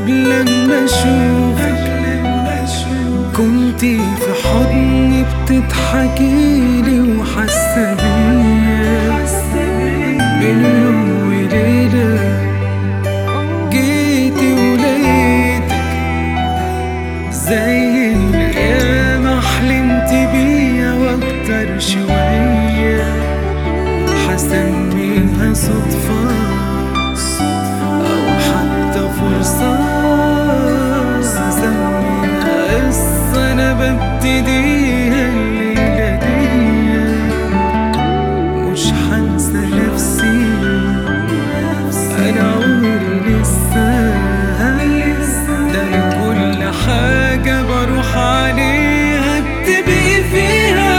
قبل ما اشوفك كنتي في حضني بتضحكيلي وحاسة بيا. من يوم وليلة جيتي ولقيتك زي الأيام حلمت بيا واكتر شوية. حسميها صدفة أو حتى فرصة، سميها قصة أنا ببتديها الليلة دي. مش هنسى نفسي أنا عمري لسه، ده كل حاجة بروح عليها بتبقي فيها.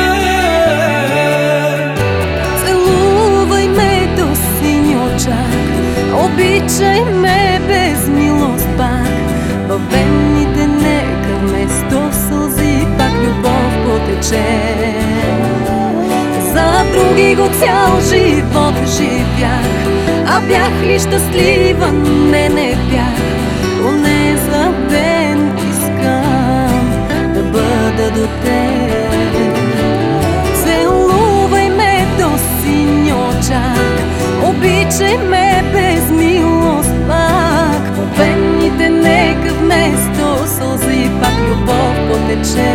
Обичай ме без милост пак, във венните нека вместо сълзи пак любов потече. За други го цял живот живях, а бях ли щастлива? Не бях. Поне за ден искам да бъда до теб. Целувай ме до синьочак, обичай ме без милост пак. По вените нека вместо сълзи пак любов потече.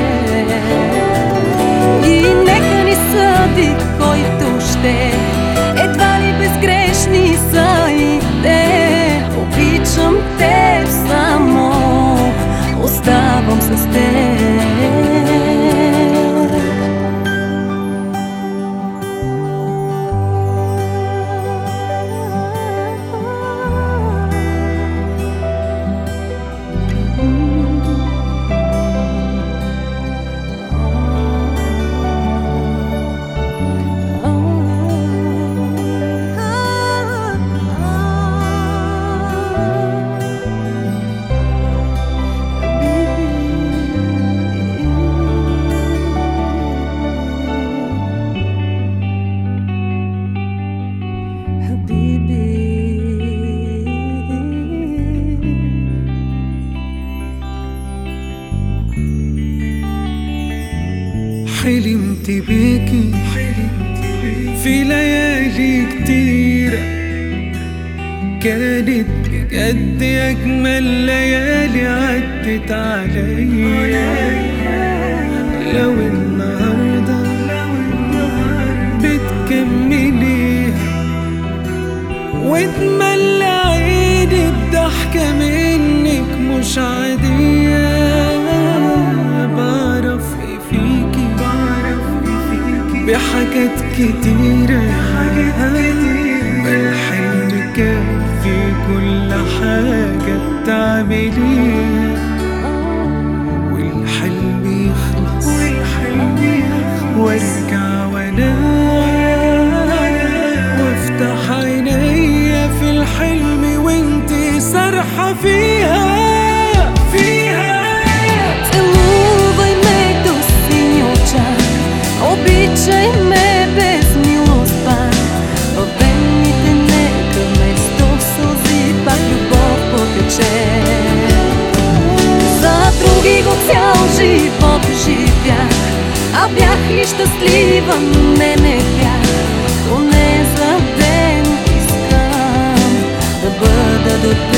И нека ни съди който ще, едва ли безгрешни са и те. Обичам теб само, оставам с теб. حلمت بيكي في ليالي كتيرة، كانت بجد أجمل ليالي عدت عليا. لو النهاردة بتكمليها وتملى عيني بضحكة منك مش عادية. بعرف ايه فيكي بحاجات كتيرة، الحلم كان في كل حاجة بتعمليها. والحلم يخلص وارجع وانام وافتح عينيا في الحلم وانتي سارحة فيها. Обичай ме без милост пак, във вените нека вместо сълзи пак любов потече. За други го цял живот живях, а бях ли щастлива? Не бях. Поне за ден искам да бъда до теб.